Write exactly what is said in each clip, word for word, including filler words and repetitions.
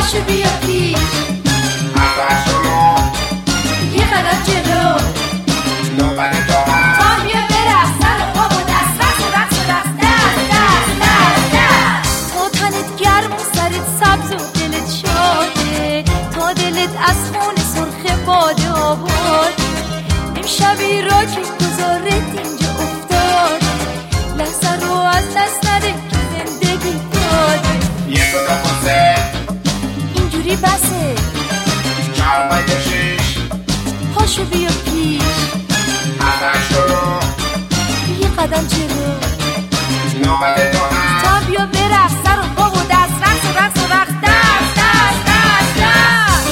پاشو بیا پیش، حرفش رو یه قدم جلو، نوبت تو هم تا بیا برقص، سر و پا و دست، رقص و رقص و رقص، دست دست دست دست. تا تنت گرم و سرت سبز و دلت شاده، تا دلت از خون سرخ باده آباد. امشبی را که گذارت اینجا افتاد، لحظه رو از دست نده که زندگی داده. یک دو تا پسه اینجوری بسه، چهار پنج و شیش، پاشو بیا پیش، حرفش رو یه قدم جلو، نوبت تو هم تا بیا برقص، سر و پا و دست، رقص و رقص و رقص، دست دست دست دست.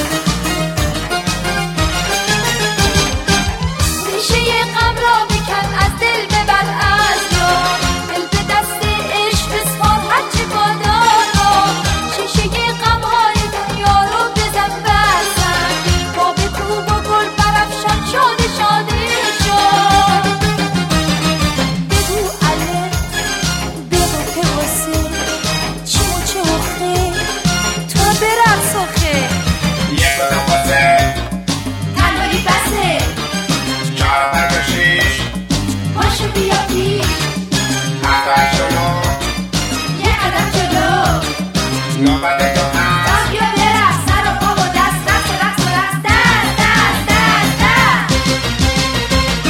ریشه غم را بکن، از دل ببر از یار، دل به دست عشق بسپار هرچه بادارا. شیشه غم های دنیا رو بزن بسن، با به کوب و گل برافشان، شاده شاده شاد. بگو الف، بگو پوسه، چی و چه اخه، تو برقص آخه. یک دو تا پسه تنهایی بسه، چهار پنج و شیش، پاشو بیا پیش، حرفش رو یه قدم جلو، نوبت تو هم تا بیا برقص، سر و پا و دست، رقص و رقص و رقص، دست دست دست دست.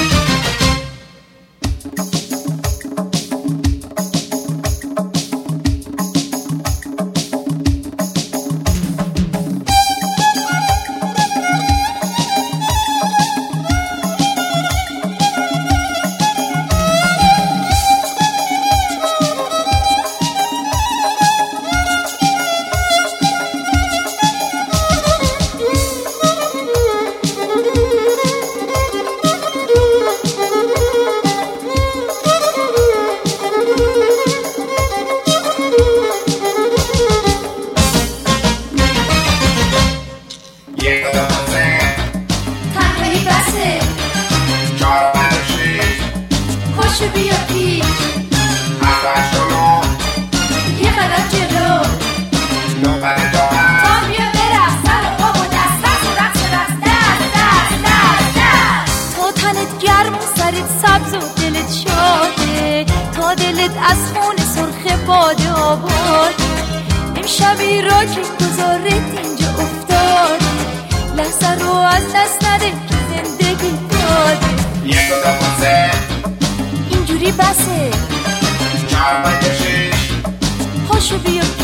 یک دو تا پسه تنهایی بسه، چهار پنج و شیش، پاشو بیا پیش، حرفش رو یه قدم جلو، نوبت تو هم تا بیا برقص، سر و پا و دست، رقص و رقص و رقص، دست دست دست دست. تا تنت گرم و سرت سبز و دلت شاده، تا دلت از خون سرخ باده آباد. امشبی را که گذارت اینجا افتاد، لحظه رو از دست نده که زندگی داده. یک دو تا پسه اینجوری بسه، چهار پنج و شیش، پاشو بیا